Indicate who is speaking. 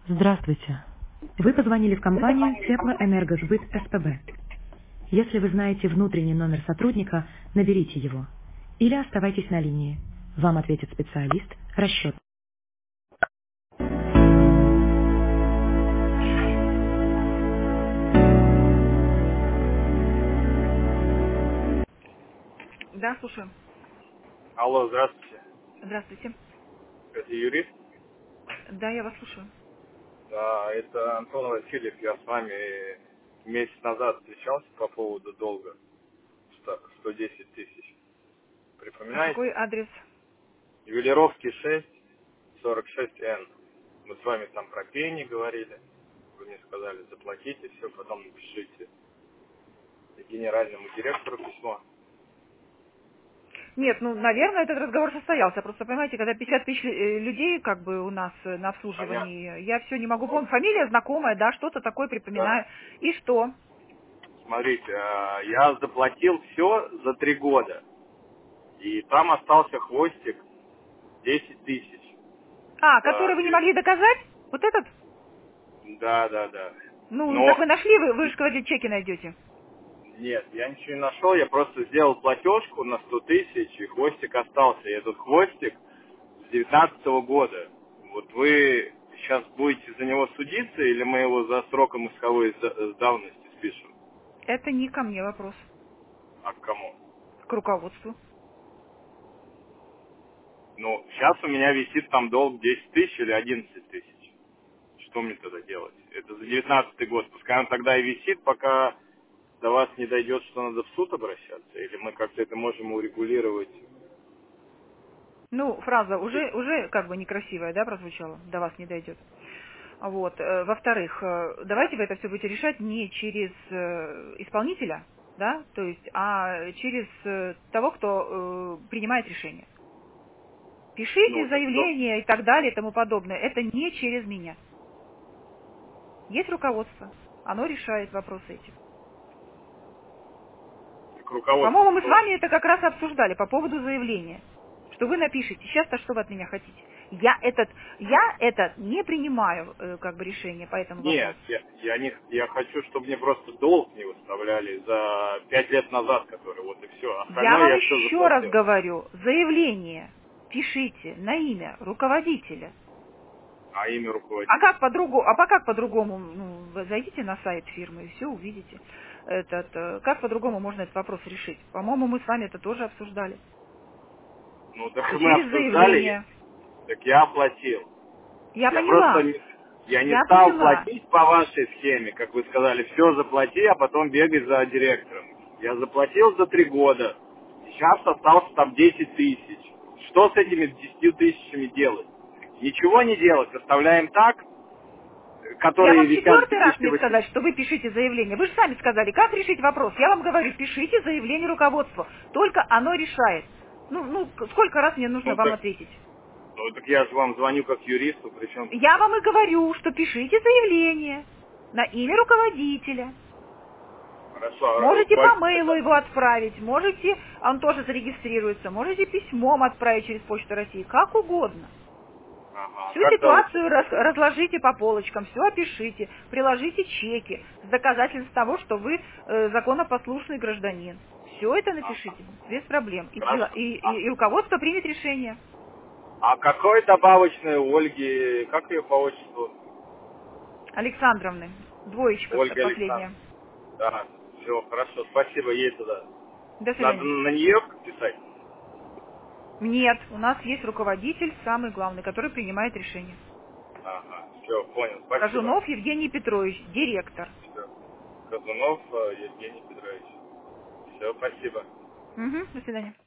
Speaker 1: Здравствуйте. Вы позвонили в компанию Теплоэнергосбыт СПБ. Если вы знаете внутренний номер сотрудника, наберите его. Или оставайтесь на линии. Вам ответит специалист расчет. Да, слушаю.
Speaker 2: Алло, здравствуйте.
Speaker 1: Здравствуйте.
Speaker 2: Это юрист?
Speaker 1: Да, я вас слушаю.
Speaker 2: Да, это Антон Васильев. Я с вами месяц назад встречался по поводу долга 110 тысяч.
Speaker 1: А какой
Speaker 2: Припоминаете?
Speaker 1: адрес?
Speaker 2: Ювелировский 6, 46Н. Мы с вами там про пени говорили. Вы мне сказали, заплатите все, потом напишите генеральному директору письмо.
Speaker 1: Нет, ну, наверное, этот разговор состоялся. Просто, понимаете, когда 50 тысяч людей как бы у нас на
Speaker 2: Понятно.
Speaker 1: обслуживании, я все не могу
Speaker 2: Ну,
Speaker 1: помнить. Фамилия знакомая, да, что-то такое
Speaker 2: да.
Speaker 1: припоминаю. И что?
Speaker 2: Смотрите, я заплатил все за 3 года. И там остался хвостик 10 тысяч.
Speaker 1: А, который
Speaker 2: За
Speaker 1: вы не могли доказать? Вот этот?
Speaker 2: Да, да, да.
Speaker 1: Ну, так вы
Speaker 2: Но
Speaker 1: нашли, вы же говорили, чеки найдете.
Speaker 2: нет, я ничего не нашел, я просто сделал платежку на 100 тысяч, и хвостик остался. И этот хвостик с 19 года. Вот вы сейчас будете за него судиться, или мы его за сроком исковой давности спишем?
Speaker 1: Это не ко мне вопрос,
Speaker 2: А к кому?
Speaker 1: к руководству.
Speaker 2: Ну, сейчас у меня висит там долг 10 тысяч или 11 тысяч. Что мне тогда делать? Это за 19 год. Пускай он тогда и висит, пока до вас не дойдет, что надо в суд обращаться? Или мы как-то это можем урегулировать?
Speaker 1: Ну, фраза уже как бы некрасивая, да, прозвучала, до вас не дойдет. Вот. Во-вторых, давайте вы это все будете решать не через исполнителя, да, то есть, а через того, кто принимает решение. Пишите
Speaker 2: Ну, так что?
Speaker 1: заявление и так далее и тому подобное. Это не через меня. Есть руководство. Оно решает вопросы эти.
Speaker 2: Так руководство
Speaker 1: По-моему, мы с
Speaker 2: кто?
Speaker 1: вами это как раз обсуждали по поводу заявления. Что вы напишите. Сейчас-то что вы от меня хотите? Я это не принимаю как бы решение по этому
Speaker 2: Нет,
Speaker 1: вопросу.
Speaker 2: я хочу, чтобы мне просто долг не выставляли за 5 лет назад, который вот и все.
Speaker 1: Я
Speaker 2: Остальное
Speaker 1: вам
Speaker 2: я все
Speaker 1: еще раз
Speaker 2: заплатил.
Speaker 1: говорю, заявление пишите на имя руководителя.
Speaker 2: А имя
Speaker 1: А
Speaker 2: руководителя?
Speaker 1: как по-другому, ну, вы зайдите на сайт фирмы и все увидите. Как по-другому можно этот вопрос решить? По-моему, мы с вами это тоже обсуждали.
Speaker 2: Ну, так
Speaker 1: Что
Speaker 2: мы
Speaker 1: через
Speaker 2: обсуждали,
Speaker 1: заявление.
Speaker 2: так я оплатил.
Speaker 1: Я
Speaker 2: Я просто
Speaker 1: поняла.
Speaker 2: я не
Speaker 1: Я
Speaker 2: стал
Speaker 1: поняла.
Speaker 2: платить по вашей схеме, как вы сказали, все заплати, а потом бегай за директором. Я заплатил за 3 года. Сейчас остался там 10 тысяч. Что с этими 10 тысячами делать? Ничего не делать, оставляем так,
Speaker 1: Я
Speaker 2: которые
Speaker 1: вам
Speaker 2: висят с
Speaker 1: четвертый раз мне
Speaker 2: 2008.
Speaker 1: сказать, что вы пишите заявление. Вы же сами сказали, как решить вопрос. Я вам говорю, пишите заявление руководству. Только оно решает. Сколько раз мне нужно
Speaker 2: Ну
Speaker 1: вам
Speaker 2: так,
Speaker 1: ответить?
Speaker 2: ну так я же вам звоню как юристу, причем тут
Speaker 1: Я
Speaker 2: это.
Speaker 1: вам и говорю, что пишите заявление на имя руководителя.
Speaker 2: Хорошо, а
Speaker 1: Можете по
Speaker 2: руководитель
Speaker 1: мейлу
Speaker 2: это...
Speaker 1: его отправить, можете, он тоже зарегистрируется, можете письмом отправить через Почту России, как угодно.
Speaker 2: Ага, а
Speaker 1: Всю
Speaker 2: как зовут
Speaker 1: ситуацию
Speaker 2: человека?
Speaker 1: разложите по полочкам, все опишите, приложите чеки с доказательств того, что вы законопослушный гражданин. Все это
Speaker 2: Ага.
Speaker 1: напишите, без проблем.
Speaker 2: Хорошо.
Speaker 1: И руководство примет решение.
Speaker 2: А какой добавочный у Ольги, как ее по отчеству?
Speaker 1: Александровны, двоечка
Speaker 2: Ольга Александровна.
Speaker 1: последняя.
Speaker 2: Да, все, хорошо, спасибо, ей туда.
Speaker 1: До
Speaker 2: Надо
Speaker 1: свидания.
Speaker 2: на нее писать?
Speaker 1: Нет, у нас есть руководитель, самый главный, который принимает решение.
Speaker 2: Ага, все, понял, спасибо.
Speaker 1: Казунов Евгений Петрович, директор.
Speaker 2: Всё. Казунов Евгений Петрович. Все, спасибо.
Speaker 1: Мгм, до свидания.